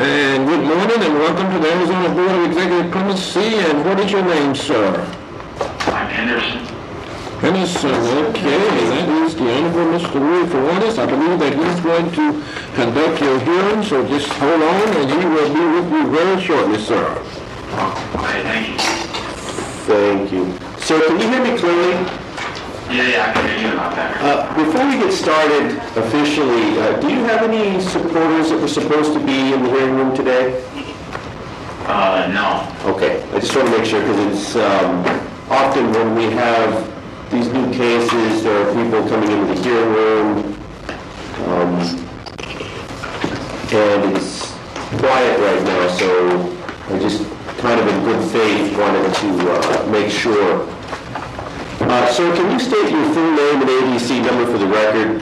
And good morning and welcome to the Arizona Board of Executive Clemency. And what is your name, sir? I'm Henderson. Henderson, okay. That is the Honorable Mr. Louis Fuentes. I believe that he's going to conduct your hearing, so just hold on and he will be with you very shortly, sir. Okay, thank you. Thank you. Sir, can you hear me clearly? Yeah, I can hear you a lot better. Before we get started officially, do you have any supporters that were supposed to be in the hearing room today? No. Okay, I just want to make sure because it's often when we have these new cases, there are people coming into the hearing room, and it's quiet right now, so I just kind of in good faith wanted to make sure. Sir, can you state your full name and ADC number for the record?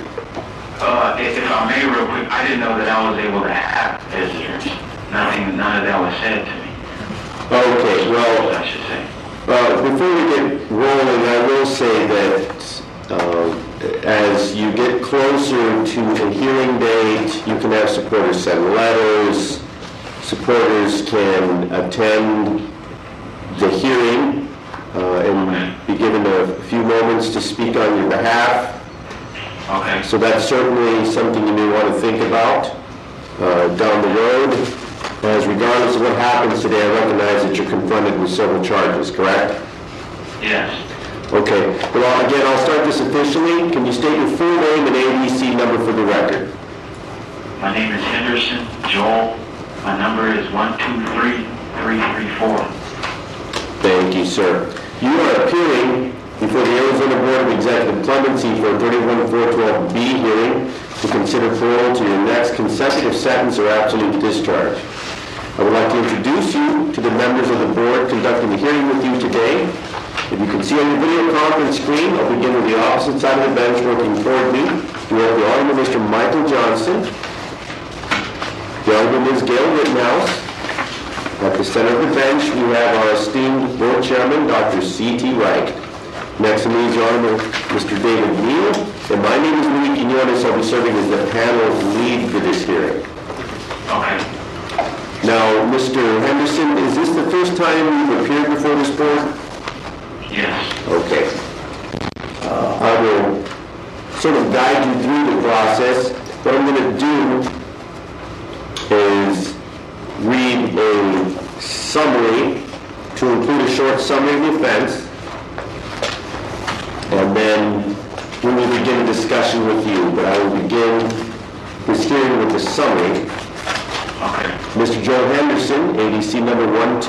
If I may real quick, I didn't know that I was able to have visitors. None of that was said to me. Okay, well, I should say. before we get rolling, I will say that as you get closer to a hearing date, you can have supporters send letters, supporters can attend the hearing and be given a few moments to speak on your behalf. Okay. So that's certainly something you may want to think about down the road. As regardless of what happens today, I recognize that you're confronted with several charges, correct? Yes. Okay. Well, again, I'll start this officially. Can you state your full name and ADC number for the record? My name is Henderson Joel. My number is 123334. Thank you, sir. You are appearing before the Arizona Board of Executive Clemency for a 31412B hearing to consider parole to your next consecutive sentence or absolute discharge. I would like to introduce you to the members of the board conducting the hearing with you today. If you can see on your video conference screen, I'll begin with the opposite side of the bench working toward me. You have the Honorable Mr. Michael Johnson, the Honorable Ms. Gail Rittenhouse. At the center of the bench, we have our esteemed board chairman, Dr. C.T. Reich. Next to me is Honorable Mr. David Neal, and my name is Louis Quinones. I'll be serving as the panel lead for this hearing. Okay. Now, Mr. Henderson, is this the first time you've appeared before this board? Yes. Okay. I will sort of guide you through the process. What I'm going to do is read a summary to include a short summary of the offense, and then we will begin a discussion with you. But I will begin this hearing with the summary. Okay. Mr. Joel Henderson, ADC number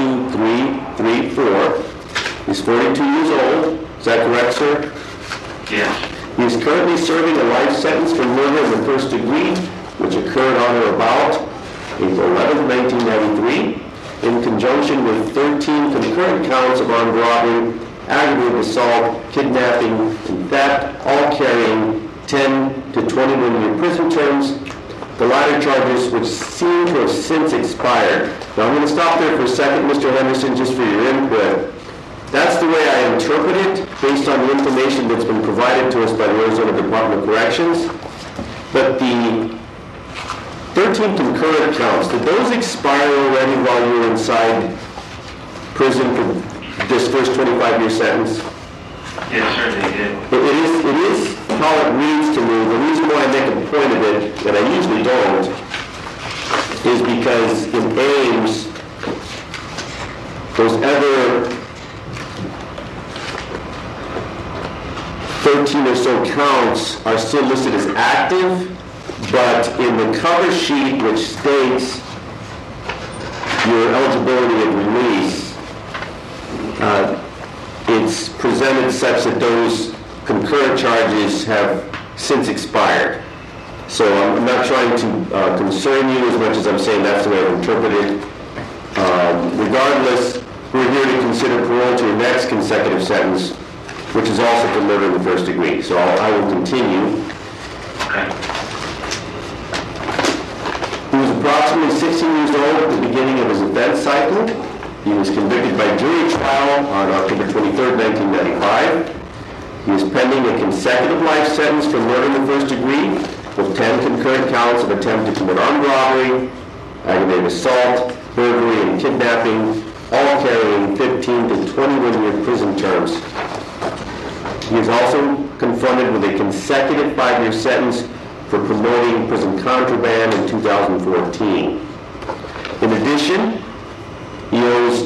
12334, is 42 years old. Is that correct, sir? Yes. He is currently serving a life sentence for murder in the first degree, which occurred on or about April 11, 1993, in conjunction with 13 concurrent counts of armed robbery, aggravated assault, kidnapping, and theft, all carrying 10 to 21-year prison terms. The latter charges, which seem to have since expired. Now, I'm going to stop there for a second, Mr. Henderson, just for your input. That's the way I interpret it, based on the information that's been provided to us by the Arizona Department of Corrections. But the 13 concurrent counts, did those expire already while you were inside prison for this first 25-year sentence? Yes, sir, they did. It is how it reads to me. The reason why I make a point of it, and I usually don't, is because in Ames, those other 13 or so counts are still listed as active, but in the cover sheet, which states your eligibility of release, it's presented such that those concurrent charges have since expired. So I'm not trying to concern you as much as I'm saying that's the way I interpret it. Regardless, we're here to consider parole to your next consecutive sentence, which is also for murder in the first degree. So I will continue. Okay. He was approximately 16 years old at the beginning of his offense cycle. He was convicted by jury trial on October 23, 1995. He is pending a consecutive life sentence for murder in the first degree with 10 concurrent counts of attempt to commit armed robbery, aggravated assault, burglary, and kidnapping, all carrying 15 to 21-year prison terms. He is also confronted with a consecutive 5-year sentence for promoting prison contraband in 2014. In addition, he owes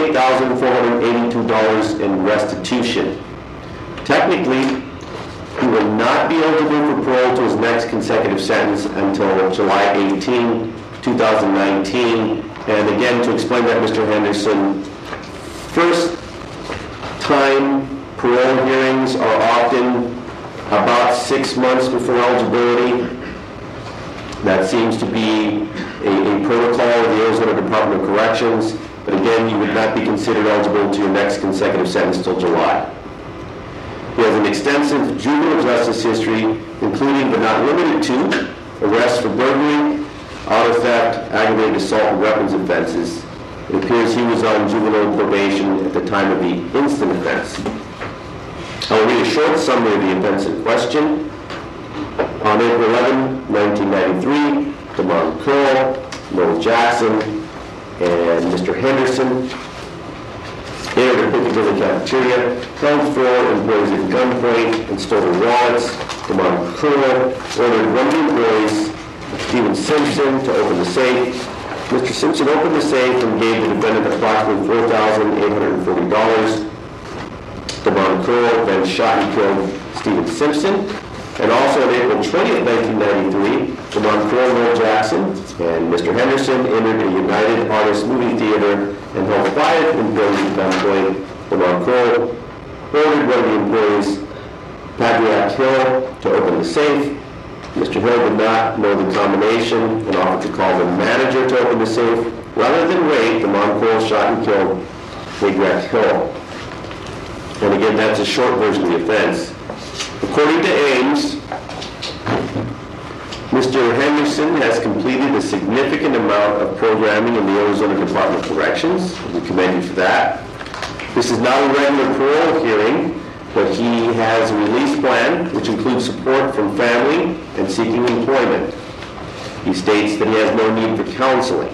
$28,482 in restitution. Technically, he will not be eligible for parole to his next consecutive sentence until July 18, 2019. And again, to explain that, Mr. Henderson, first time parole hearings are often about 6 months before eligibility. That seems to be a protocol of the Arizona Department of Corrections. But again, you would not be considered eligible to your next consecutive sentence until July. He has an extensive juvenile justice history, including but not limited to arrests for burglary, auto theft, aggravated assault, and weapons offenses. It appears he was on juvenile probation at the time of the instant offense. I'll read a short summary of the offense in question. On April 11, 1993, DeMond Curl, Noel Jackson, and Mr. Henderson entered a Piccadilly cafeteria, held 4 employees at gunpoint, and stole their wallets. DeMond Curl ordered one of the employees, Stephen Simpson, to open the safe. Mr. Simpson opened the safe and gave the defendant approximately $4,840. DeMond Curl then shot and killed Stephen Simpson. And also on April 20th, 1993, DeMond Curl, Noel Jackson, and Mr. Henderson entered a United Artists movie theater and held 5 employees at gunpoint. DeMond Curl ordered one of the employees, Patrick Hill, to open the safe. Mr. Hill did not know the combination and offered to call the manager to open the safe. Rather than wait, DeMond Curl shot and killed Patrick Hill. And again, that's a short version of the offense. According to Ames, Mr. Henderson has completed a significant amount of programming in the Arizona Department of Corrections. We commend you for that. This is not a regular parole hearing, but he has a release plan which includes support from family and seeking employment. He states that he has no need for counseling.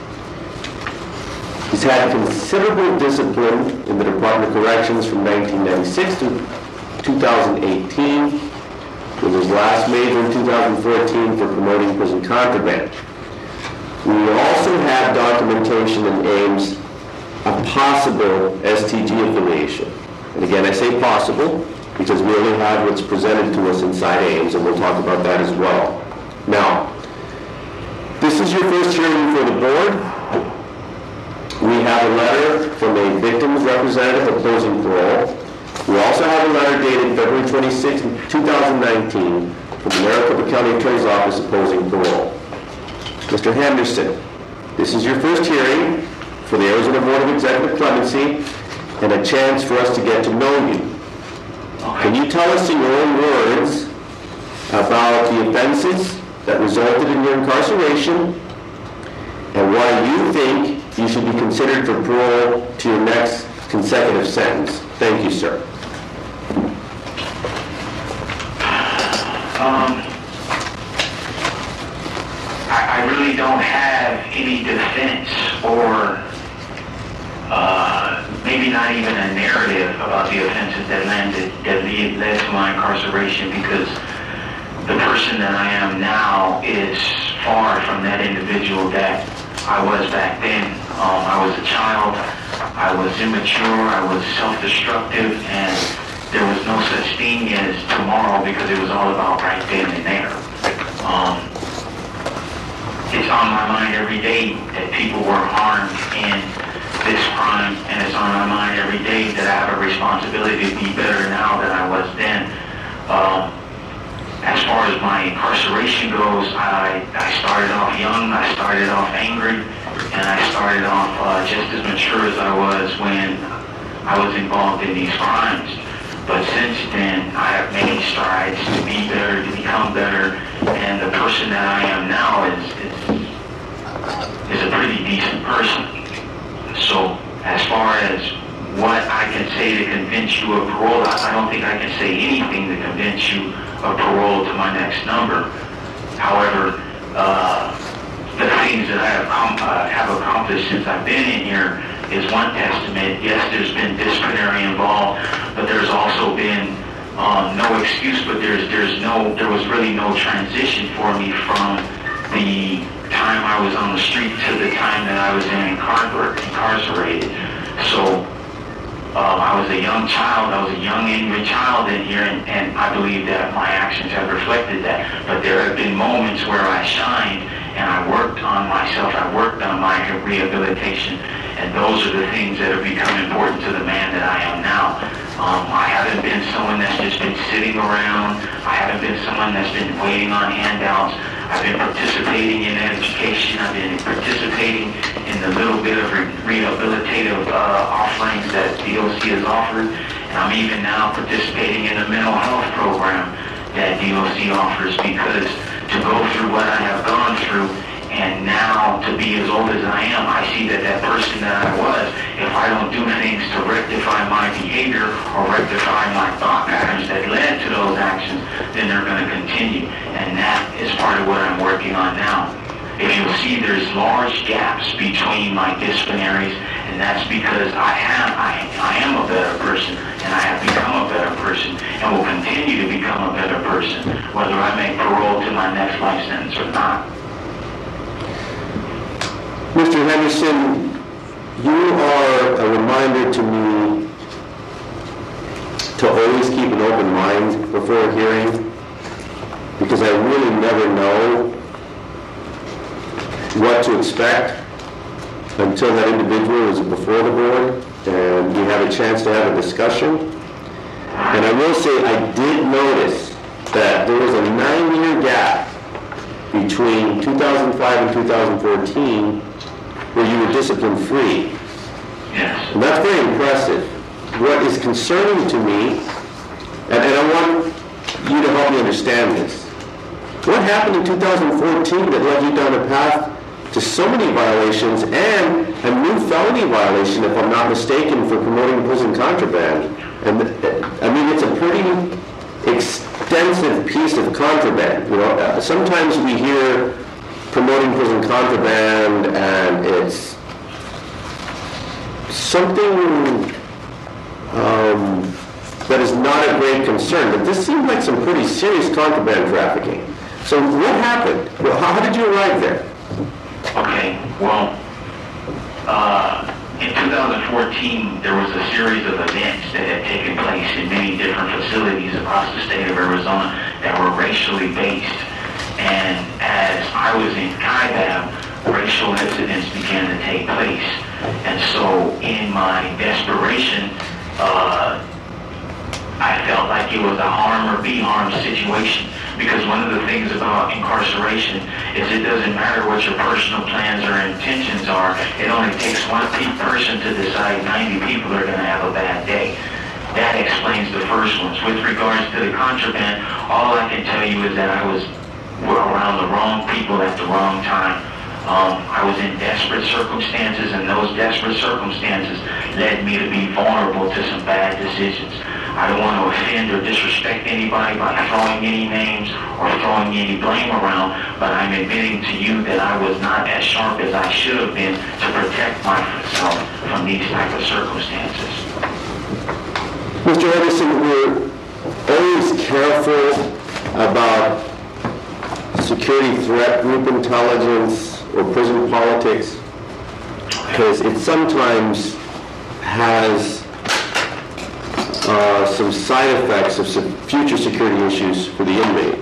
He's had considerable discipline in the Department of Corrections from 1996 to 2018, with his last major in 2014 for promoting prison contraband. We also have documentation in Ames of possible STG affiliation. And again, I say possible because we only have what's presented to us inside Ames, and we'll talk about that as well. Now, this is your first hearing for the board. We have a letter from a victim's representative opposing parole. We also have a letter dated February 26, 2019 from the Maricopa County Attorney's Office opposing parole. Mr. Henderson, this is your first hearing for the Arizona Board of Executive Clemency and a chance for us to get to know you. Can you tell us in your own words about the offenses that resulted in your incarceration and why you think you should be considered for parole to your next consecutive sentence? Thank you, sir. I really don't have any defense or maybe not even a narrative about the offenses that led to my incarceration, because the person that I am now is far from that individual that I was back then. I was a child, I was immature, I was self-destructive, and there was no such thing as tomorrow because it was all about right then and there. It's on my mind every day that people were harmed in this crime, and it's on my mind every day that I have a responsibility to be better now than I was then. As far as my incarceration goes, I started off young, I started off angry, and I started off just as mature as I was when I was involved in these crimes. But since then, I have made strides to be better, to become better, and the person that I am now is a pretty decent person. So as far as what I can say to convince you of parole, I don't think I can say anything to convince you of parole to my next number. However, the things that I have accomplished since I've been in here is one testament. Yes, there's been disciplinary involved, but there's also been no excuse, but there was really no transition for me from the time I was on the street to the time that I was incarcerated. So I was a young child, I was a young angry child in here, and I believe that my actions have reflected that. But there have been moments where I shined and I worked on myself, I worked on my rehabilitation, and those are the things that have become important to the man that I am now. I haven't been someone that's just been sitting around. I haven't been someone that's been waiting on handouts. I've been participating in education. I've been participating in the little bit of rehabilitative offerings that DOC has offered. And I'm even now participating in the mental health program that DOC offers, because to go through what I have gone through and now to be as old as I am, I see that person that I was, if I don't do things to rectify my behavior or rectify my thought patterns that led to those actions, then they're going to continue. And that is part of what I'm working on now. If you'll see, there's large gaps between my disciplinaries, and that's because I am a better person, and I have become a better person, and will continue to become a better person, whether I make parole to my next life sentence or not. Mr. Henderson, you are a reminder to me to always keep an open mind before a hearing, because I really never know what to expect until that individual is before the board and we have a chance to have a discussion. And I will say I did notice that there was a 9-year gap between 2005 and 2014 where you were discipline-free. Yes. And that's very impressive. What is concerning to me, and I want you to help me understand this, what happened in 2014 that led you down a path to so many violations and a new felony violation, if I'm not mistaken, for promoting prison contraband? And I mean, it's a pretty extensive piece of contraband. You know, sometimes we hear promoting prison contraband and it's something that is not a great concern, but this seemed like some pretty serious contraband trafficking. So what happened? How did you arrive there? Okay, well, in 2014, there was a series of events that had taken place in many different facilities across the state of Arizona that were racially based. And as I was in CIBAB, racial incidents began to take place. And so in my desperation, I felt like it was a harm or be harmed situation, because one of the things about incarceration is it doesn't matter what your personal plans or intentions are. It only takes one person to decide 90 people are going to have a bad day. That explains the first ones. With regards to the contraband, all I can tell you is that I was around the wrong people at the wrong time. I was in desperate circumstances, and those desperate circumstances led me to be vulnerable to some bad decisions. I don't want to offend or disrespect anybody by throwing any names or throwing any blame around, but I'm admitting to you that I was not as sharp as I should have been to protect myself from these type of circumstances. Mr. Edison, we're always careful about security threat group intelligence or prison politics, because it sometimes has some side effects of some future security issues for the inmate.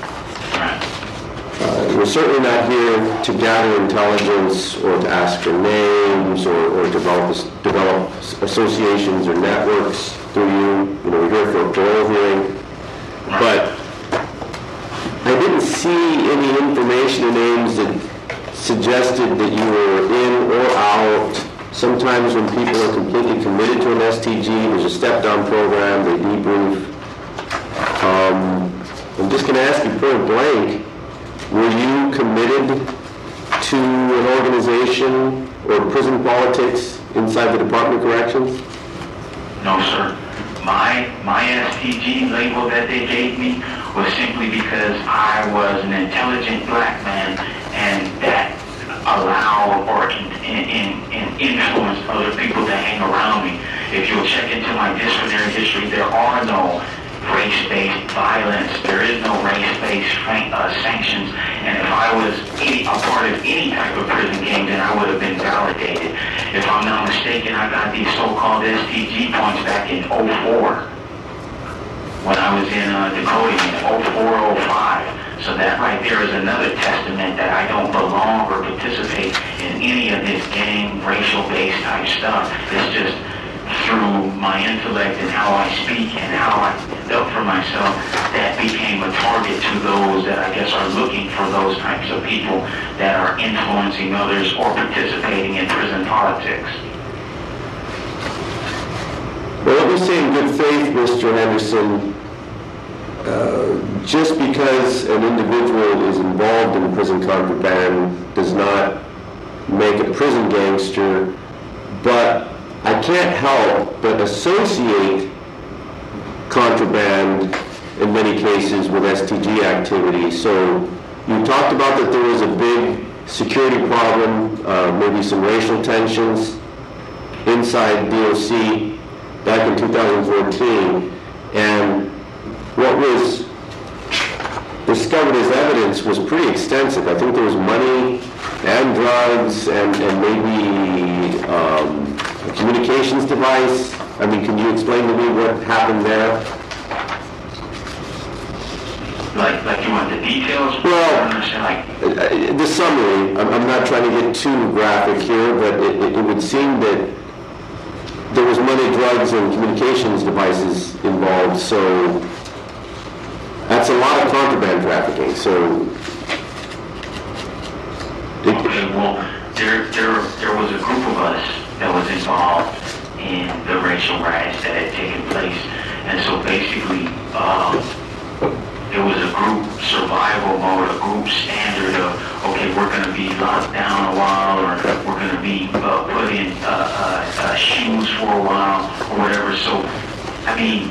We're certainly not here to gather intelligence or to ask for names or develop associations or networks through you. You know, we're here for a parole hearing. But I didn't see any information or names that suggested that you were in or out. Sometimes when people are completely committed to an STG, there's a step-down program, they debrief. I'm just going to ask you point blank, were you committed to an organization or prison politics inside the Department of Corrections? No, sir. My STG label that they gave me was simply because I was an intelligent black man, and that allow or influence other people to hang around me. If you'll check into my disciplinary history, there are no race-based violence. There is no race-based sanctions. And if I was a part of any type of prison gang, then I would have been validated. If I'm not mistaken, I got these so-called STG points back in '04 when I was in Dakota in '04, '05. So that right there is another testament that I don't belong or participate in any of this gang, racial-based type stuff. It's just through my intellect and how I speak and how I felt for myself that became a target to those that I guess are looking for those types of people that are influencing others or participating in prison politics. Well, let me say in good faith, Mr. Henderson, just because an individual is involved in prison contraband does not make a prison gangster, but I can't help but associate contraband in many cases with STG activity. So you talked about that there was a big security problem, maybe some racial tensions inside DOC back in 2014, and what was discovered as evidence was pretty extensive. I think there was money and drugs and maybe a communications device. I mean, can you explain to me what happened there? Like you want the details? Well, like the summary. I'm not trying to get too graphic here, but it would seem that there was money, drugs, and communications devices involved, so that's a lot of contraband trafficking. So, okay, well, there was a group of us that was involved in the racial riots that had taken place, and so basically, it was a group survival mode, a group standard of, okay, we're going to be locked down a while, or we're going to be put in shoes for a while, or whatever. So, I mean,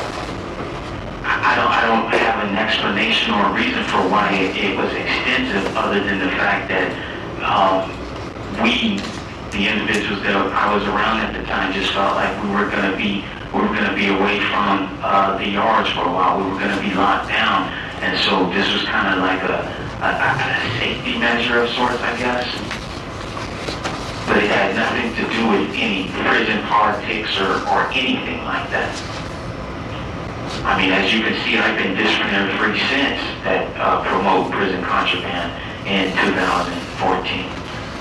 I don't have an explanation or a reason for why it was extensive, other than the fact that we, the individuals that I was around at the time, just felt like we were going to be away from the yards for a while. We were going to be locked down, and so this was kind of like a safety measure of sorts, I guess. But it had nothing to do with any prison politics or anything like that. I mean, as you can see, I've been disciplinary free since that promote prison contraband in 2014.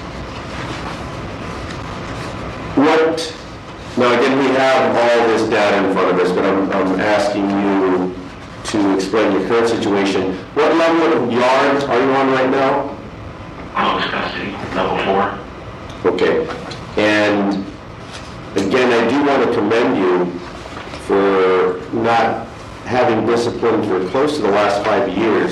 Now again, we have all this data in front of us, but I'm asking you to explain your current situation. What level of yard are you on right now? Close custody, level 4. Okay. And again, I do want to commend you for not having discipline for close to the last 5 years.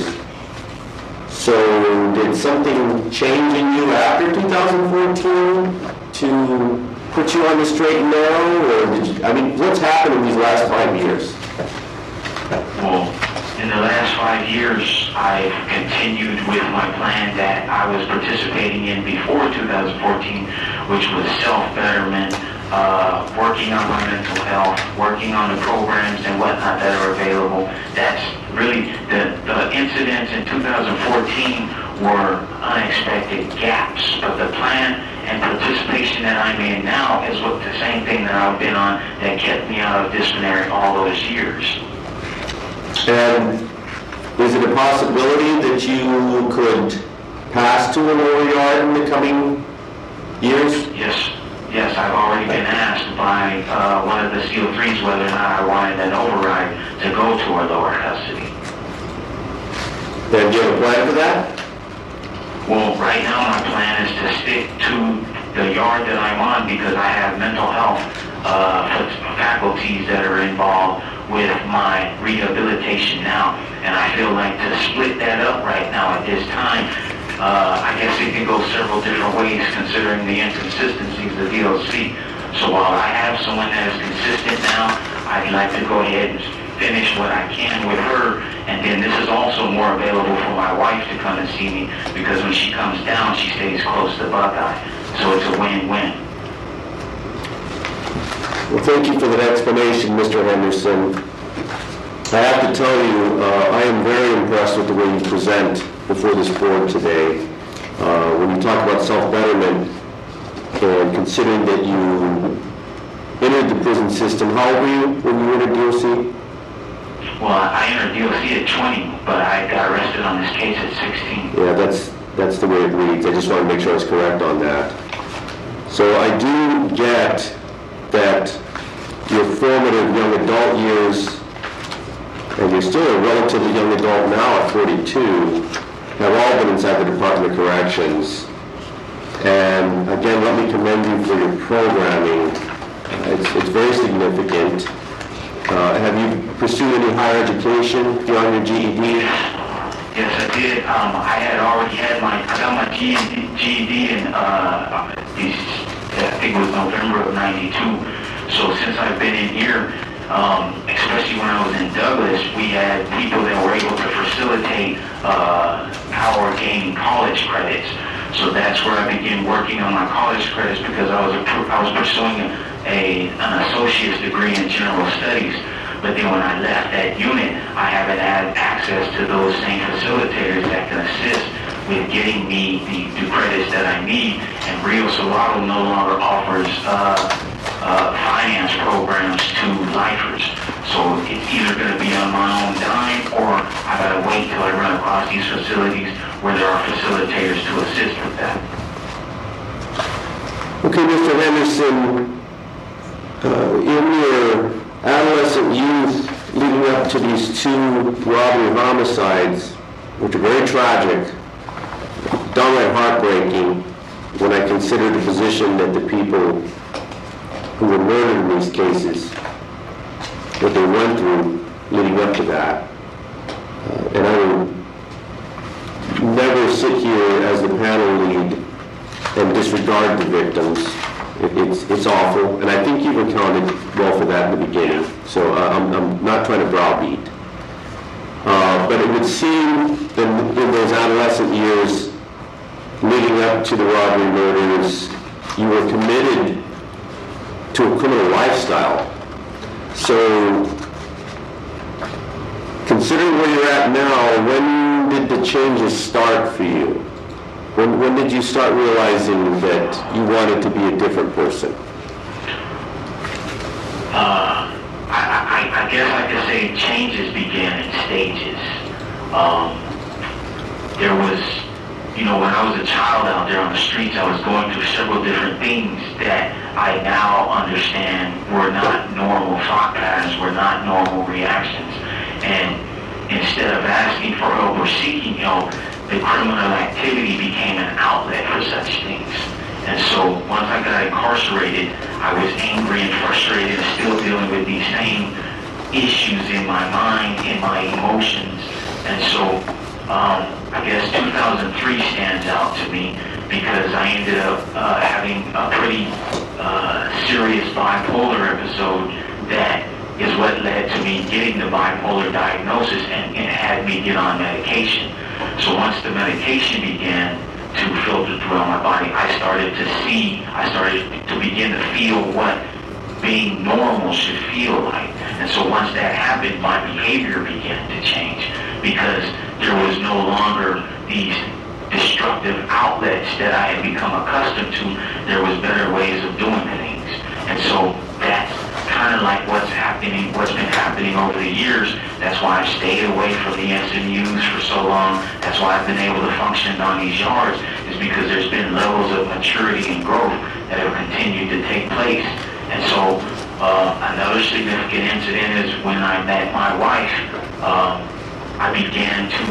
So did something change in you after 2014 to put you on the straight and narrow, or what's happened in these last 5 years? Well, in the last 5 years, I've continued with my plan that I was participating in before 2014, which was self-betterment, working on my mental health, working on the programs and whatnot that are available. That's really, the incidents in 2014 were unexpected gaps, but the plan and participation that I'm in now is what the same thing that I've been on that kept me out of disciplinary all those years. And is it a possibility that you could pass to a lower yard in the coming years? Yes, I've already been asked by one of the CO3s whether or not I wanted an override to go to a lower custody. Then do you have a plan for that? Well, right now my plan is to stick to the yard that I'm on because I have mental health faculties that are involved with my rehabilitation now. And I feel like to split that up right now at this time, I guess it can go several different ways considering the inconsistencies of the DOC. So while I have someone that is consistent now, I'd like to go ahead and finish what I can with her, and then this is also more available for my wife to come and see me, because when she comes down, she stays close to Buckeye. So it's a win-win. Well, thank you for that explanation, Mr. Henderson. I have to tell you, I am very impressed with the way you present before this board today. When you talk about self-betterment, and considering that you entered the prison system, how old were you when you entered DOC? Well, I entered DOC at 20, but I got arrested on this case at 16. Yeah, that's the way it reads. I just want to make sure I was correct on that. So I do get that your formative young adult years, and you're still a relatively young adult now at 42, have all been inside the Department of Corrections. And again, let me commend you for your programming. It's very significant. Have you pursued any higher education beyond your GED? Yes, I did. I had already had I got my GED in, I think it was November of '92. So since I've been in here, especially when I was in Douglas, we had people that were able to facilitate our gaining college credits. So that's where I began working on my college credits, because I was pursuing an associate's degree in general studies. But then when I left that unit, I haven't had access to those same facilitators that can assist with getting me the credits that I need. And Rio Salado no longer offers finance programs to lifers. So it's either going to be on my own dime, or I got to wait till I run across these facilities where there are facilitators to assist with that. Okay, Mr. Henderson, in your adolescent youth leading up to these two robbery homicides, which are very tragic, downright heartbreaking, when I consider the position that the people who were murdered in these cases, what they went through leading up to that. And I will never sit here as the panel lead and disregard the victims. It's awful, and I think you've accounted well for that in the beginning, so I'm not trying to browbeat. But it would seem that in those adolescent years leading up to the robbery murders, you were committed to a criminal lifestyle. So, considering where you're at now, when did the changes start for you? When did you start realizing that you wanted to be a different person? I guess I could say changes began in stages. There was, when I was a child out there on the streets, I was going through several different things that I now understand were not normal thought patterns, were not normal reactions. And instead of asking for help or seeking help, the criminal activity became an outlet for such things. And so once I got incarcerated, I was angry and frustrated and still dealing with these same issues in my mind, in my emotions. And so I guess 2003 stands out to me, because I ended up having a pretty serious bipolar episode that is what led to me getting the bipolar diagnosis and had me get on medication. So once the medication began to filter throughout my body, I started to begin to feel what being normal should feel like. And so once that happened, my behavior began to change, because there was no longer these destructive outlets that I had become accustomed to. There was better ways of doing things. And so that's kind of like what's been happening over the years. That's why I've stayed away from the SMUs for so long. That's why I've been able to function on these yards, is because there's been levels of maturity and growth that have continued to take place. And so another significant incident is when I met my wife. I began to,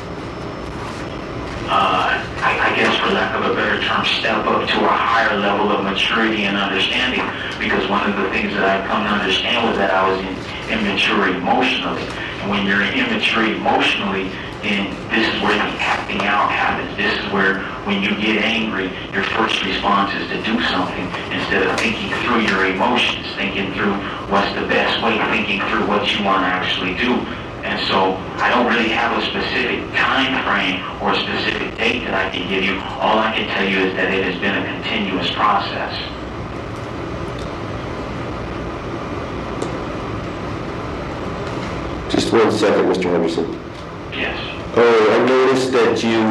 I guess for lack of a better term, step up to a higher level of maturity and understanding, because one of the things that I've come to understand was that I was immature emotionally. And when you're immature emotionally, then this is where the acting out happens. This is where, when you get angry, your first response is to do something instead of thinking through your emotions, thinking through what's the best way, thinking through what you want to actually do. And so I don't really have a specific time frame or a specific date that I can give you. All I can tell you is that it has been a continuous process. Just 1 second, Mr. Henderson. Yes. Oh, I noticed that you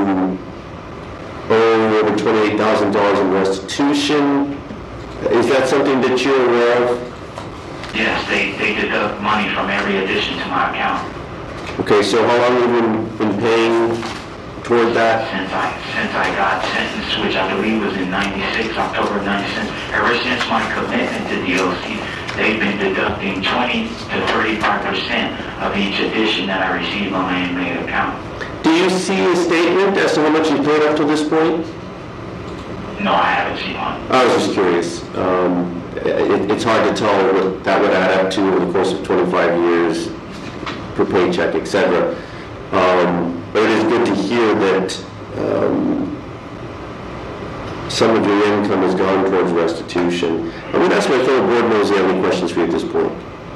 owe over $28,000 in restitution. Is that something that you're aware of? Yes, they deduct money from every addition to my account. Okay, so how long have you been paying toward that? Since I got sentenced, which I believe was in October 96, ever since my commitment to DOC, they've been deducting 20 to 35% of each addition that I receive on my inmate account. Do you see a statement as to how much you paid up to this point? No, I haven't seen one. I was just curious. It's hard to tell what that would add up to over the course of 25 years per paycheck, etc. But it is good to hear that some of your income has gone towards restitution. I'm going to ask my fellow board members if they have any questions for you at this point.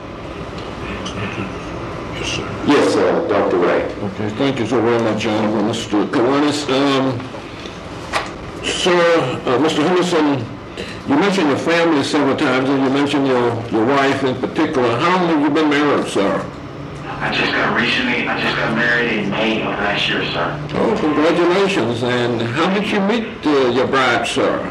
Yes, sir. Yes, Dr. Wright. Okay, thank you so very much, Honorable Mr. Kiwanis. Sir, Mr. Henderson, you mentioned your family several times, and you mentioned your wife in particular. How long have you been married, sir? I just got married in May of last year, sir. Oh, congratulations. And how did you meet your bride, sir?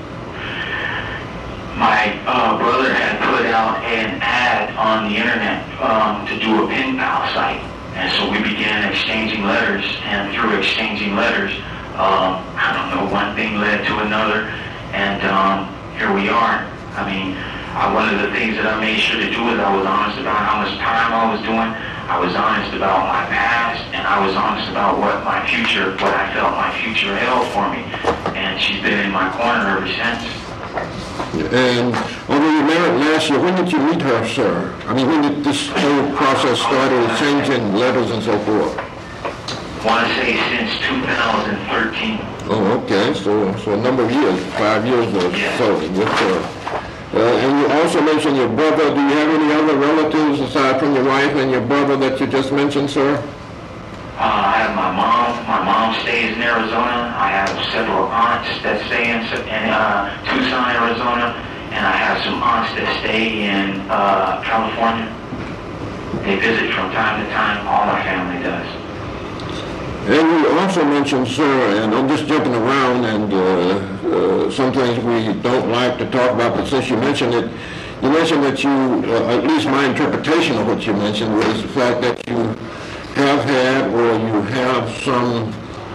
My brother had put out an ad on the internet to do a pen pal site. And so we began exchanging letters, and through exchanging letters, I don't know, one thing led to another, and here we are. I mean, one of the things that I made sure to do is I was honest about how much time I was doing. I was honest about my past, and I was honest about what I felt my future held for me. And she's been in my corner ever since. And although you married last year, when did you meet her, sir? I mean, when did this whole process start, exchanging letters and so forth? I want to say since 2013. Oh, okay. So a number of years, 5 years or so with her. And you also mentioned your brother. Do you have any other relatives aside from your wife and your brother that you just mentioned, sir? I have my mom. My mom stays in Arizona. I have several aunts that stay in Tucson, Arizona. And I have some aunts that stay in California. They visit from time to time. All my family does. And you also mentioned, sir, and I'm just jumping around, and some things we don't like to talk about, but since you mentioned it, you mentioned that you, at least my interpretation of what you mentioned was the fact that you have had or you have some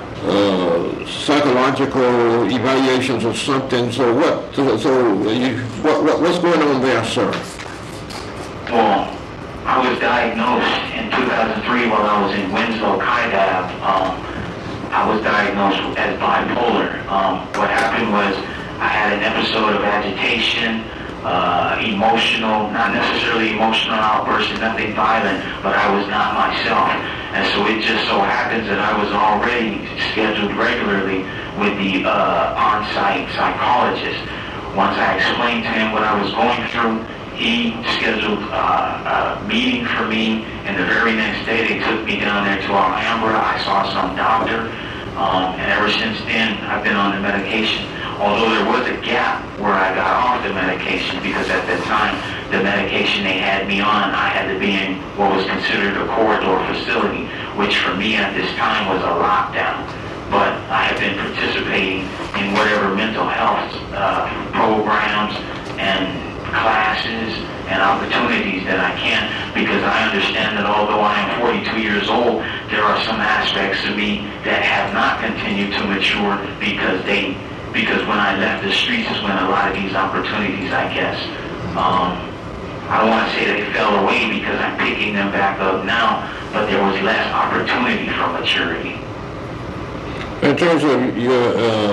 psychological evaluations or something. So what's going on there, sir? Well, I was diagnosed in 2003 while I was in Winslow, Kaidab. I was diagnosed as bipolar. What happened was I had an episode of agitation, emotional, not necessarily emotional outbursts, nothing violent, but I was not myself. And so it just so happens that I was already scheduled regularly with the on-site psychologist. Once I explained to him what I was going through, he scheduled a meeting for me, and the very next day they took me down there to Alhambra. I saw some doctor, and ever since then I've been on the medication. Although there was a gap where I got off the medication, because at the time the medication they had me on, I had to be in what was considered a corridor facility, which for me at this time was a lockdown. But I have been participating in whatever mental health programs and classes and opportunities that I can, because I understand that although I am 42 years old, there are some aspects of me that have not continued to mature because when I left the streets is when a lot of these opportunities, I guess, I don't want to say they fell away because I'm picking them back up now, but there was less opportunity for maturity. In terms of your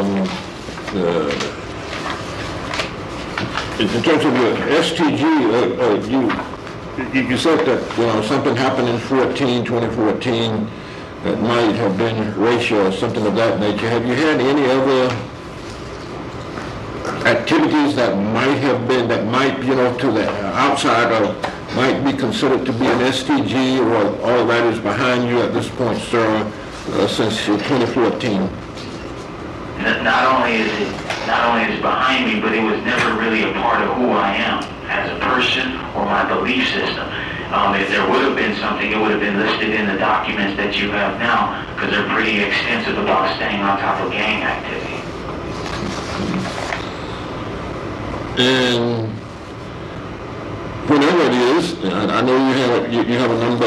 STG, you said that something happened in 2014, that might have been racial or something of that nature. Have you had any other activities that might, to the outsider, might be considered to be an STG, or all that is behind you at this point, sir, since 2014? Not only is it behind me, but it was never really a part of who I am as a person or my belief system. If there would have been something, it would have been listed in the documents that you have now, because they're pretty extensive about staying on top of gang activity. And whenever it is, I know you have a number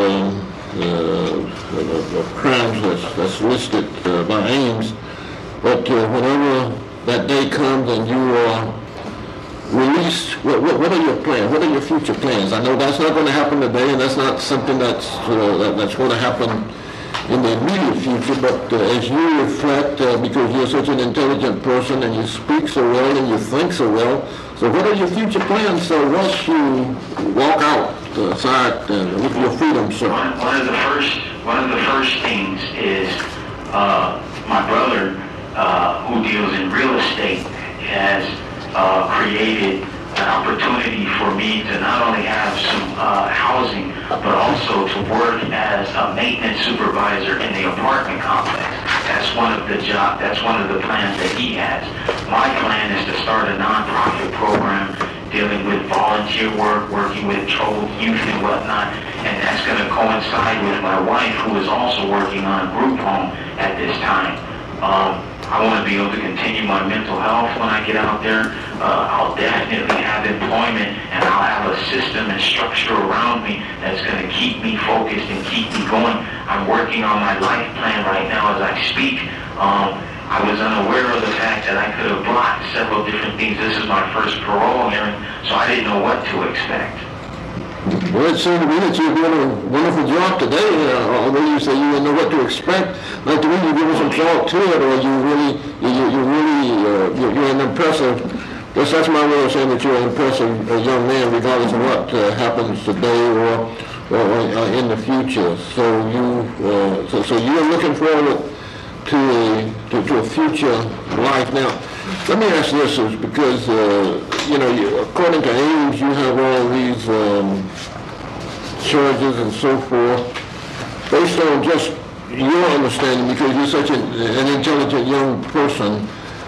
of crimes that's listed by Ames, but whenever that day comes and you are released, what are your plans? What are your future plans? I know that's not going to happen today, and that's not something that's going to happen in the immediate future, but as you reflect, because you're such an intelligent person and you speak so well and you think so well, so what are your future plans, sir, once you walk outside with your freedom, sir? One of the first things is my brother, who deals in real estate, has created an opportunity for me to not only have some housing, but also to work as a maintenance supervisor in the apartment complex. That's one of the plans that he has. My plan is to start a nonprofit program dealing with volunteer work, working with troubled youth and whatnot, and that's going to coincide with my wife, who is also working on a group home at this time. I want to be able to continue my mental health when I get out there. I'll definitely have employment, and I'll have a system and structure around me that's going to keep me focused and keep me going. I'm working on my life plan right now as I speak. I was unaware of the fact that I could have blocked several different things. This is my first parole hearing, so I didn't know what to expect. Well, it seems to me that you're doing a wonderful job today, although you say you didn't know what to expect. Like, to me, you give us some thought to it, or you're an impressive, that's my way of saying that you're an impressive young man, regardless of what happens today or in the future. So you're looking forward to a future life. Now, let me ask this, is because according to Ames, you have all these charges and so forth, based on just your understanding, because you're such an intelligent young person.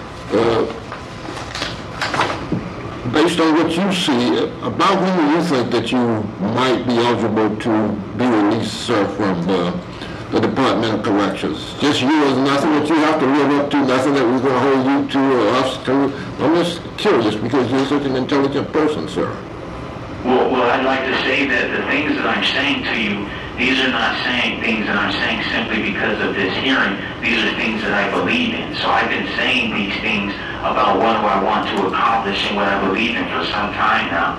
Based on what you see, about when do you think that you might be eligible to be released, sir, from the Department of Corrections? Just you, as nothing that you have to live up to, nothing that we're going to hold you to or us to. I'm just curious, because you're such an intelligent person, sir. Well, I'd like to say that the things that I'm saying to you, these are not saying things that I'm saying simply because of this hearing. These are things that I believe in. So I've been saying these things about what do I want to accomplish and what I believe in for some time now.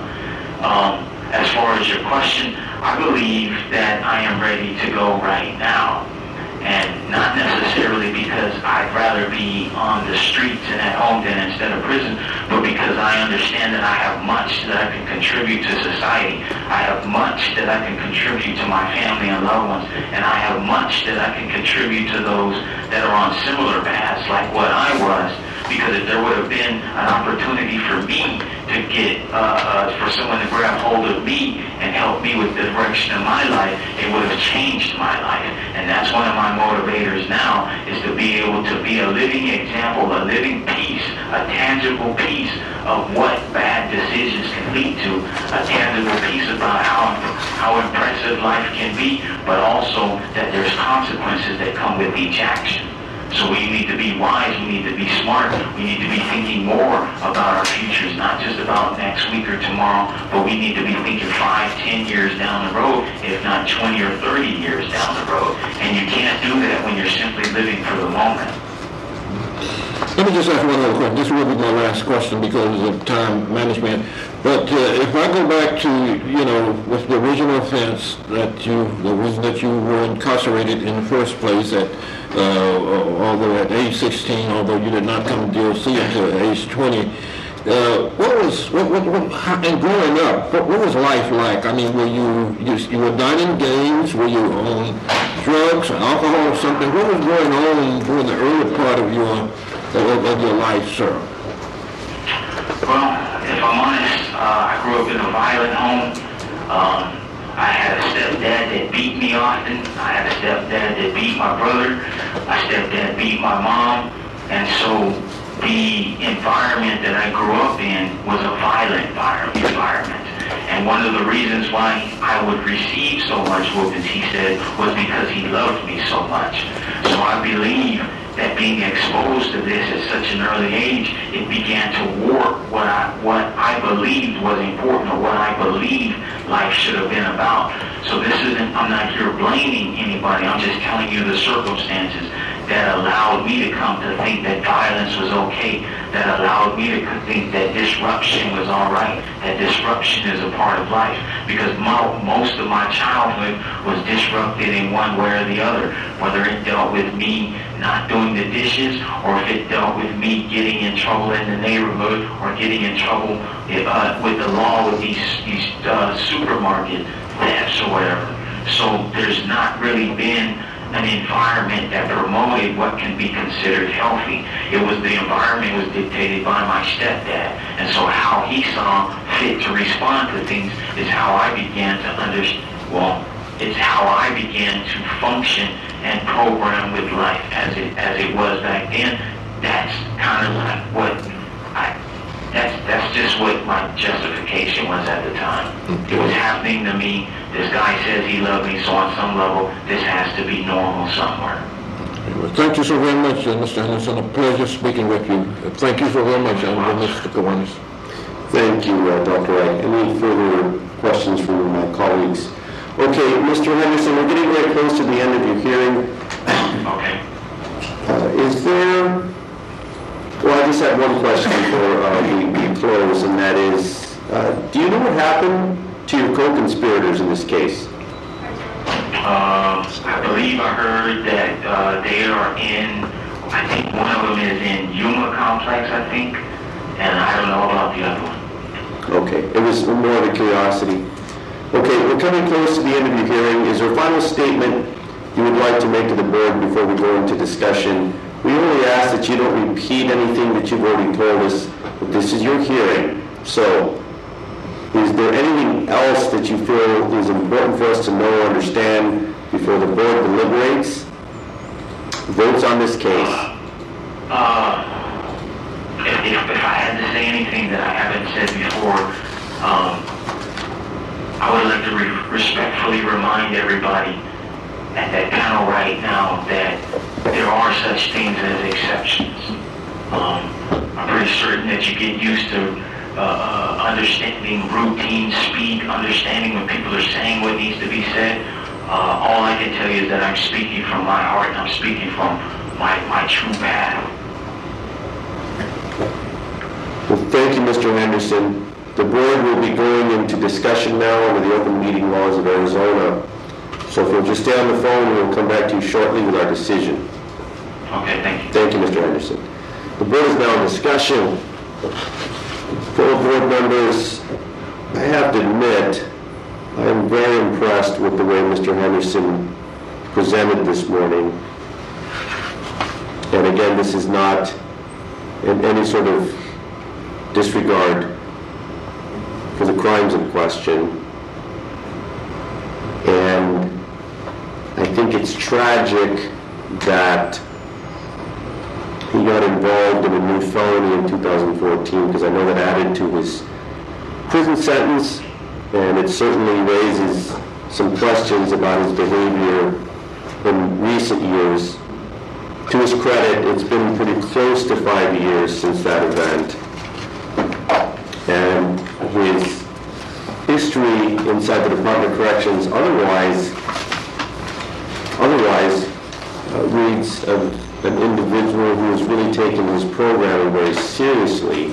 As far as your question, I believe that I am ready to go right now. And not necessarily because I'd rather be on the streets and at home than instead of prison, but because I understand that I have much that I can contribute to society. I have much that I can contribute to my family and loved ones, and I have much that I can contribute to those that are on similar paths like what I was. Because if there would have been an opportunity for me to get, for someone to grab hold of me and help me with the direction of my life, it would have changed my life. And that's one of my motivators now, is to be able to be a living example, a living piece, a tangible piece of what bad decisions can lead to, a tangible piece about how impressive life can be, but also that there's consequences that come with each action. So we need to be wise, we need to be smart, we need to be thinking more about our futures, not just about next week or tomorrow, but we need to be thinking 5, 10 years down the road, if not 20 or 30 years down the road. And you can't do that when you're simply living for the moment. Let me just ask one other question. This will be my last question because of time management. But if I go back to, with the original offense, the reason that you were incarcerated in the first place, although at age 16, although you did not come to DOC until age 20, and growing up, what was life like? I mean, were you were not in gangs? Were you on drugs, alcohol, or something? What was going on during the early part of your life, sir? Well, if I'm honest, I grew up in a violent home. I had a stepdad that beat me often. I had a stepdad that beat my brother. My stepdad beat my mom. And so the environment that I grew up in was a violent environment. And one of the reasons why I would receive so much whoopings, he said, was because he loved me so much. So I believe that being exposed to this at such an early age, it began to warp what I believed was important, or what I believed life should have been about. So this isn't, I'm not here blaming anybody, I'm just telling you the circumstances that allowed me to come to think that violence was okay, that allowed me to think that disruption was all right, that disruption is a part of life. Because most of my childhood was disrupted in one way or the other, whether it dealt with me not doing the dishes, or if it dealt with me getting in trouble in the neighborhood, or getting in trouble with the law with these supermarket thefts or whatever. So there's not really been an environment that promoted what can be considered healthy. It was, the environment was dictated by my stepdad. And so how he saw fit to respond to things is how I began to it's how I began to function and program with life as it was back then. That's kind of like that's just what my justification was at the time. It was happening to me. This guy says he loved me, so on some level, this has to be normal somewhere. Well, thank you so very much, Mr. Henderson. A pleasure speaking with you. Thank you so very much, Mr. Kiwanis. Thank you, Dr. Wright. Any further questions from my colleagues? Okay, Mr. Henderson, we're getting very close to the end of your hearing. Okay. Is there... Well, I just have one question before we close, and that is, do you know what happened to your co-conspirators in this case? I believe I heard that they are in, I think one of them is in Yuma Complex, I think, and I don't know about the other one. Okay, it was more of a curiosity. Okay, we're coming close to the end of your hearing. Is there a final statement you would like to make to the board before we go into discussion? We only ask that you don't repeat anything that you've already told us, but this is your hearing. So, is there anything else that you feel is important for us to know or understand before the board deliberates, votes on this case? If I had to say anything that I haven't said before, I would like to respectfully remind everybody at that panel right now that there are such things as exceptions. I'm pretty certain that you get used to understanding routine speak, understanding when people are saying what needs to be said. All I can tell you is that I'm speaking from my heart, and I'm speaking from my true path. Well, thank you, Mr. Henderson. The board will be going into discussion now under the open meeting laws of Arizona. So if you'll just stay on the phone, we'll come back to you shortly with our decision. Okay, thank you. Thank you, Mr. Henderson. The board is now in discussion. Fellow board members, I have to admit, I am very impressed with the way Mr. Henderson presented this morning. And again, this is not in any sort of disregard for the crimes in question. And I think it's tragic that he got involved in a new felony in 2014, because I know that added to his prison sentence, and it certainly raises some questions about his behavior in recent years. To his credit, it's been pretty close to 5 years since that event. And his history inside the Department of Corrections otherwise reads of an individual who has really taken his programming very seriously.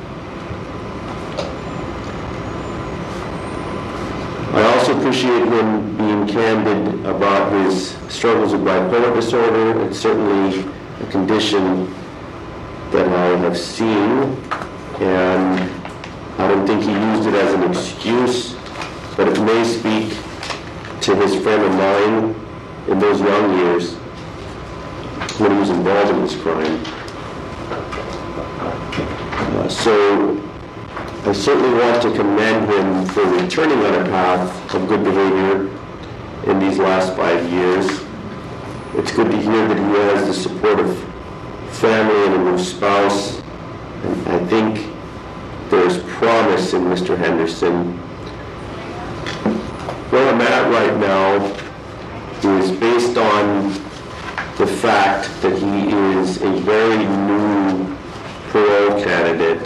I also appreciate him being candid about his struggles with bipolar disorder. It's certainly a condition that I have seen, and I don't think he used it as an excuse, but it may speak to his frame of mind in those young years when he was involved in this crime. So I certainly want to commend him for returning on a path of good behavior in these last 5 years. It's good to hear that he has the support of family and a new spouse. And I think there's promise in Mr. Henderson. Where I'm at right now is based on the fact that he is a very new parole candidate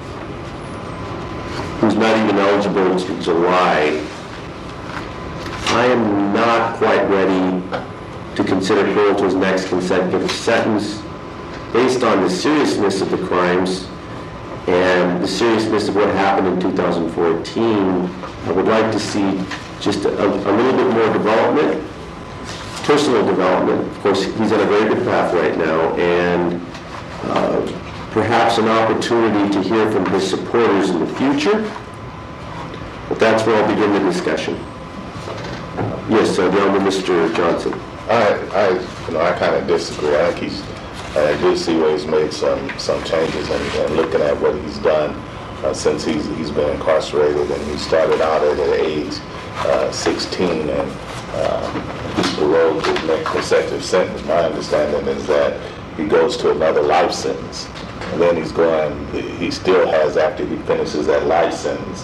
who's not even eligible until July. I am not quite ready to consider parole to his next consecutive sentence based on the seriousness of the crimes and the seriousness of what happened in 2014. I would like to see just a little bit more development, personal development. Of course, he's on a very good path right now, and perhaps an opportunity to hear from his supporters in the future. But that's where I'll begin the discussion. Yes, the Honorable Mr. Johnson. I kind of disagree. I think I do see where he's made some changes, and looking at what he's done since he's been incarcerated, and he started out at age 16, and he's paroled to his next consecutive sentence. My understanding is that he goes to another life sentence, and then he still has, after he finishes that life sentence,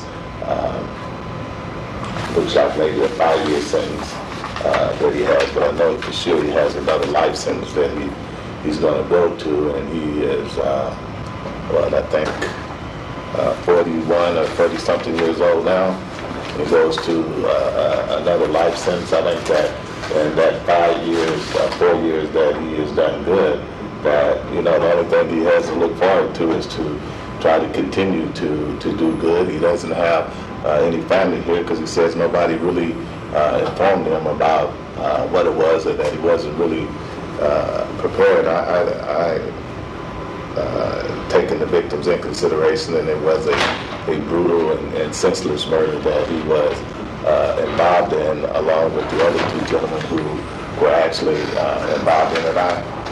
looks like maybe a 5-year sentence that he has, but I know for sure he has another life sentence that he's going to go to, and he is, I think 41 or 30-something years old now. He goes to another life sentence. I think that in that 5 years, 4 years that he has done good, that, the only thing he has to look forward to is to try to continue to do good. He doesn't have any family here because he says nobody really informed him about what it was, or that he wasn't really prepared. I taking the victims in consideration, and it was a brutal and senseless murder that he was involved in, along with the other 2 gentlemen who were actually involved in it.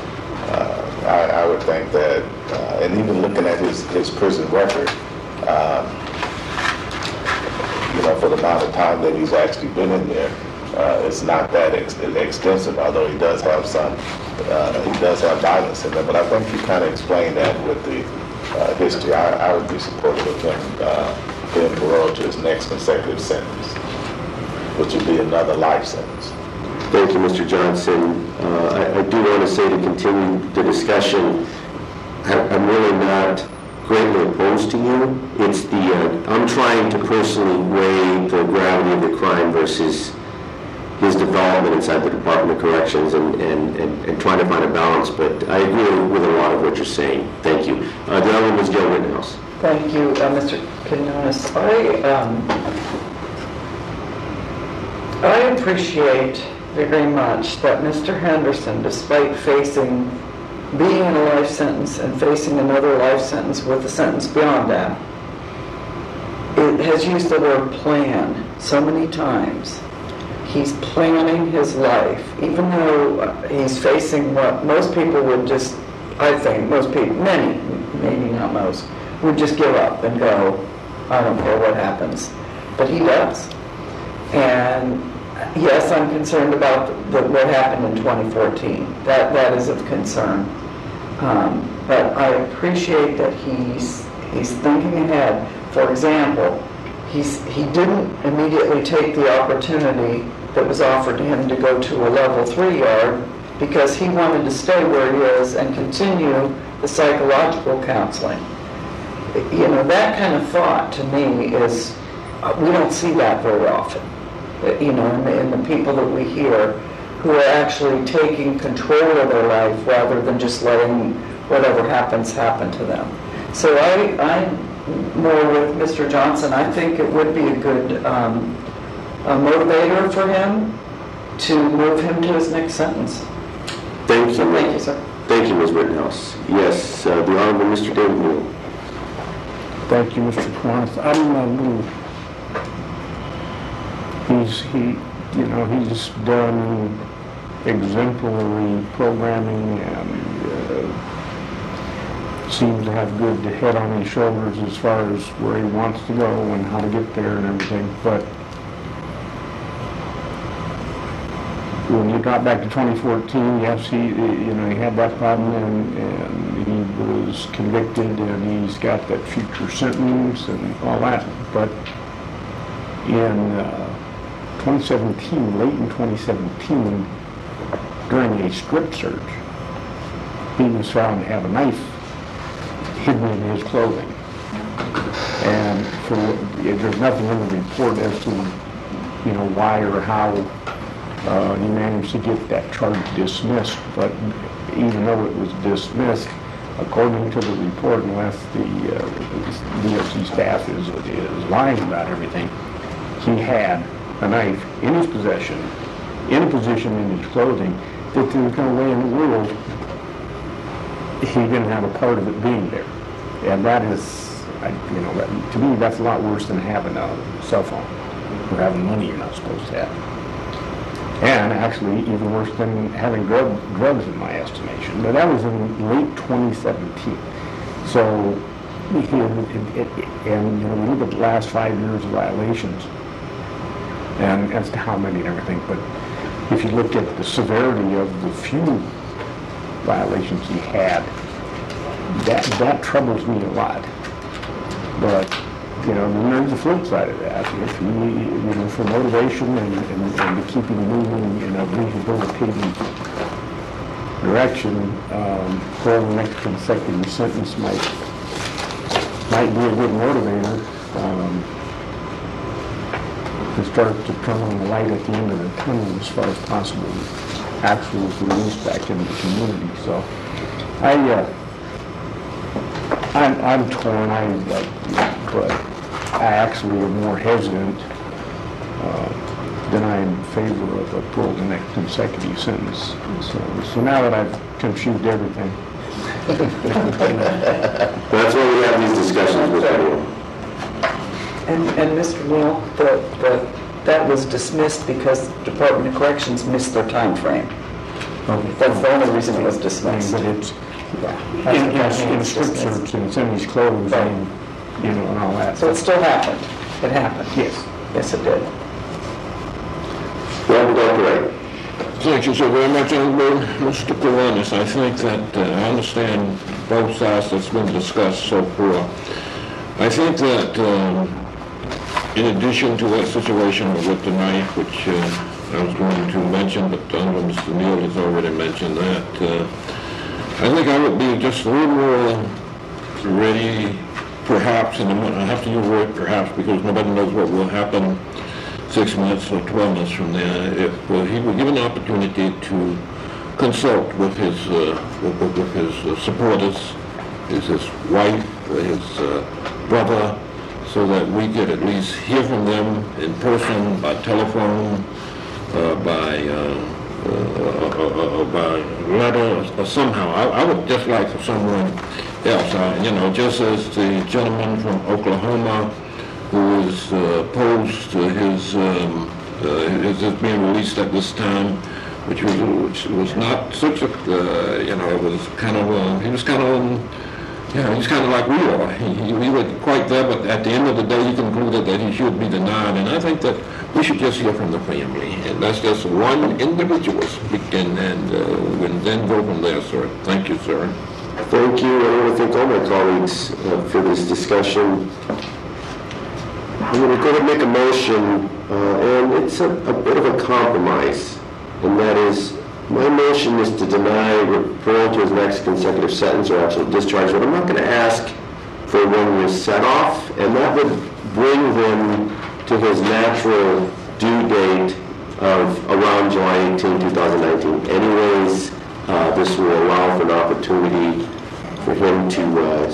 I would think that, and even looking at his prison record, for the amount of time that he's actually been in there, it's not that extensive, although he does have violence in there. But I think you kind of explained that with the history. I would be supportive of him being paroled to his next consecutive sentence, which would be another life sentence. Thank you, Mr. Johnson. I do want to say, to continue the discussion, I'm really not greatly opposed to you. It's I'm trying to personally weigh the gravity of the crime versus his development inside the Department of Corrections, and trying to find a balance. But I agree with a lot of what you're saying. Thank you. The Honorable Ms. Gail Rittenhouse. Thank you, Mr. Quinones. I appreciate very much that Mr. Henderson, despite being in a life sentence and facing another life sentence with a sentence beyond that, it has used the word plan so many times. He's planning his life, even though he's facing what most people would just, I think, many, maybe not most, would just give up and go, I don't care what happens. But he does. And yes, I'm concerned about what happened in 2014. That is of concern. But I appreciate that he's thinking ahead. For example, he didn't immediately take the opportunity that was offered to him to go to a level 3 yard because he wanted to stay where he is and continue the psychological counseling. That kind of thought to me is, we don't see that very often. In the people that we hear who are actually taking control of their life rather than just letting whatever happens happen to them. So I'm more with Mr. Johnson. I think it would be a good motivator for him to move him to his next sentence. Thank you. So thank you, sir. Thank you, Ms. Rittenhouse. Yes, the Honorable Mr. David Newell. Thank you, Mr. Quinones. I'm a little... He's done, and exemplary programming and seems to have good head on his shoulders as far as where he wants to go and how to get there and everything. But when you got back to 2014, yes, he had that problem and he was convicted and he's got that future sentence and all that. But in 2017, late in 2017, during a strip search, he was found to have a knife hidden in his clothing. And there's nothing in the report as to, why or how he managed to get that charge dismissed. But even though it was dismissed, according to the report, unless the DOC staff is lying about everything, he had a knife in his possession, in a position in his clothing, that there was no way in the world he didn't have a part of it being there. And that is, to me, that's a lot worse than having a cell phone or having money you're not supposed to have. And actually, even worse than having drugs in my estimation. But that was in late 2017. So, we look at the last 5 years of violations, and as to how many and everything. But if you look at the severity of the few violations he had, that troubles me a lot. But then there's the flip side of that. If you, for motivation and to keep him moving in a rehabilitative direction, for the next consecutive sentence might be a good motivator to start to turn on the light at the end of the tunnel as far as possible, actual release back into the community. So I'm torn. But I actually am more hesitant than I am in favor of a parole the next consecutive sentence. So now that I've confused everything. That's why we have these discussions with everyone. And Mr. Neal, that was dismissed because the Department of Corrections missed their time frame. Okay. That's the only reason it was dismissed. But it's in strip search and it's in his clothes and and all that. So it still happened. It happened. Yes. Yes, it did. Well, Dr. Wright. Thank you so very much, Mr. Kiwanis. I think that I understand both sides that's been discussed so far. I think that in addition to that situation with the knife, which I was going to mention, but Mr. Neal has already mentioned that, I think I would be just a little more ready, perhaps, and I have to use the word perhaps because nobody knows what will happen 6 months or 12 months from there, if he were given the opportunity to consult with his supporters, his wife, his brother, so that we could at least hear from them in person, by telephone, by letter, or somehow. I would just like for someone else, just as the gentleman from Oklahoma who is opposed to his being released at this time, which was not such a, it was kind of, he's kind of like we are. He was quite there, but at the end of the day, he concluded that he should be denied. And I think that we should just hear from the family. And that's just one individual speaking, and then go from there, sir. Thank you, sir. Thank you. I want to thank all my colleagues for this discussion. I'm going to go ahead and make a motion, and it's a bit of a compromise, and that is, my motion is to deny referral to his next consecutive sentence or actual discharge, but I'm not going to ask for a 1-year set-off, and that would bring him to his natural due date of around July 18, 2019. Anyways, this will allow for an opportunity for him to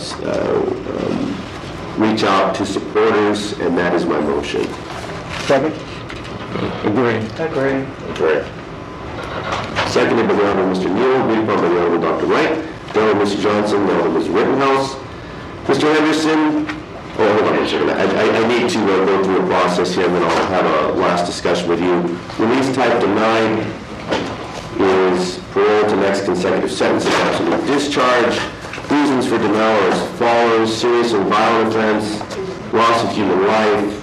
reach out to supporters, and that is my motion. Second? Agree. Agree. Correct. Seconded by the Honorable Mr. Neal, agreed upon by the Honorable Dr. Wright, the Honorable Mr. Johnson, the Honorable Ms. Rittenhouse. Mr. Henderson, hold on a second. I need to go through a process here, and then I'll have a last discussion with you. Release type denied is parole to next consecutive sentence of absolute discharge. Reasons for denial are as follows: serious and violent offense, loss of human life,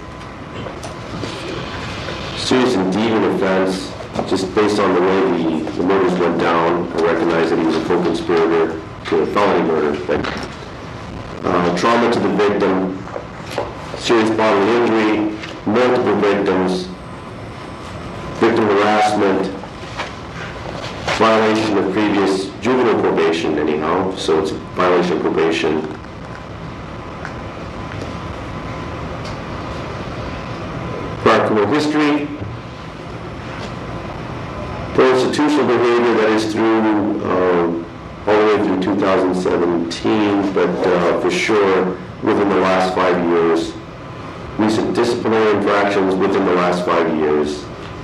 serious and deviant offense. Just based on the way the murders went down, I recognize that he was a co-conspirator to a felony murder. Trauma to the victim, serious bodily injury, multiple victims, victim harassment, violation of previous juvenile probation anyhow, so it's a violation of probation. Prior criminal history, prostitutional behavior that is through all the way through 2017, but for sure within the last 5 years. Recent disciplinary infractions within the last 5 years.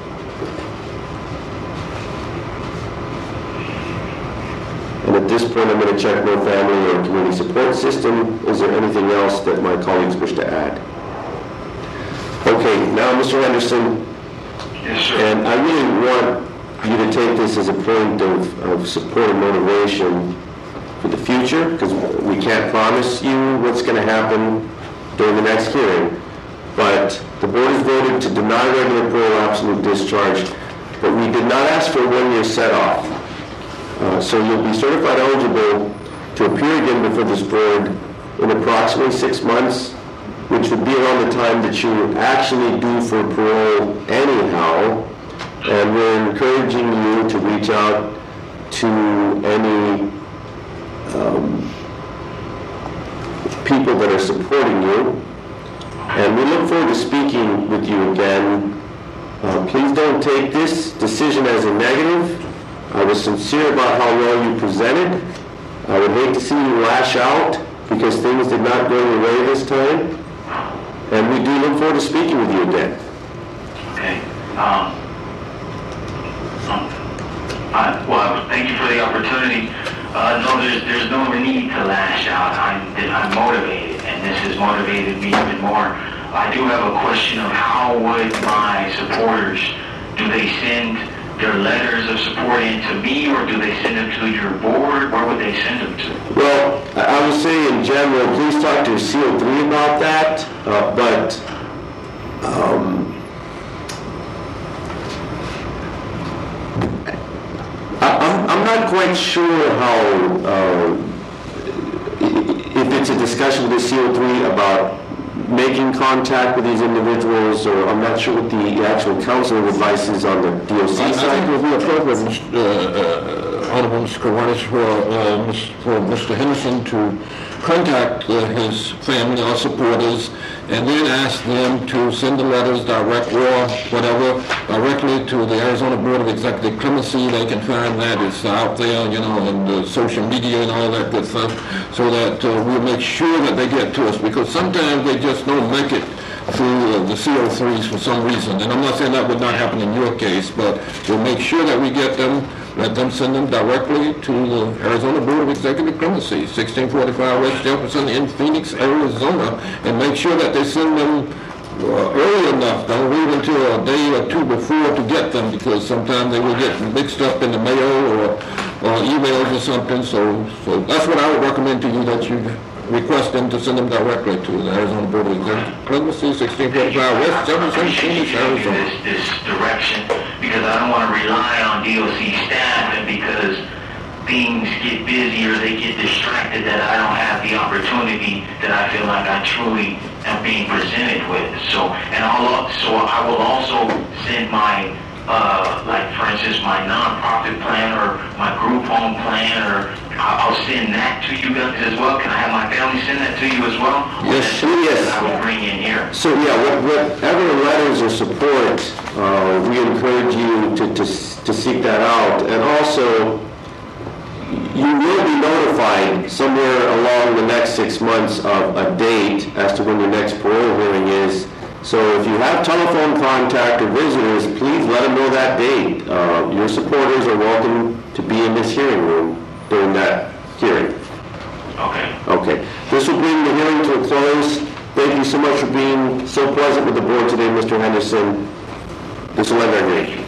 And at this point, I'm going to check no family or community support system. Is there anything else that my colleagues wish to add? Okay, now Mr. Henderson, Yes, sir. and I really want you to take this as a point of support and motivation for the future, because we can't promise you what's going to happen during the next hearing. But the board has voted to deny regular parole absolute discharge, but we did not ask for a 1-year set-off. So you'll be certified eligible to appear again before this board in approximately 6 months, which would be around the time that you actually due for parole anyhow. And we're encouraging you to reach out to any people that are supporting you. And we look forward to speaking with you again. Please don't take this decision as a negative. I was sincere about how well you presented. I would hate to see you lash out because things did not go your way this time. And we do look forward to speaking with you again. Okay. Well, thank you for the opportunity. No, there's no need to lash out. I'm motivated, and this has motivated me even more. I do have a question of how would my supporters, do they send their letters of support in to me, or do they send them to your board? Where would they send them to? Well, I would say in general, please talk to your CO3 about that, but I'm not quite sure how, if it's a discussion with the CO3 about making contact with these individuals, or I'm not sure what the actual counseling advice is on the DOC I side. think it would be appropriate, Honorable Mr. Kiwanis, for Mr. Henderson to contact his family or supporters and then ask them to send the letters direct or whatever directly to the Arizona Board of Executive Clemency. They can find that. It's out there, you know, on social media and all that good stuff, so that we'll make sure that they get to us, because sometimes they just don't make it through the CO3s for some reason. And I'm not saying that would not happen in your case, but we'll make sure that we get them, let them send them directly to the Arizona Board of Executive Clemency, 1645 West Jefferson in Phoenix, Arizona, and make sure that they send them early enough. Don't wait until a day or two before to get them, because sometimes they will get mixed up in the mail or emails or something. So that's what I would recommend to you, that you request them to send them directly to the Arizona Board of Executive Clemency, 1645 West Jefferson, Phoenix, Arizona. This direction, because I don't want to rely on DOC staff, and because things get busy or they get distracted, that I don't have the opportunity that I feel like I truly am being presented with. So I will also send my like for instance my nonprofit plan or my group home plan, or I'll send that to you guys as well. Can I have my family send that to you as well? Yes, yes. I will bring in here. So yeah, whatever letters of support, we encourage you to seek that out. And also, you will be notified somewhere along the next 6 months of a date as to when your next parole hearing is. So if you have telephone contact or visitors, please let them know that date. Your supporters are welcome to be in this hearing room during that hearing. Okay. Okay. This will bring the hearing to a close. Thank you so much for being so pleasant with the board today, Mr. Henderson. This will end our hearing.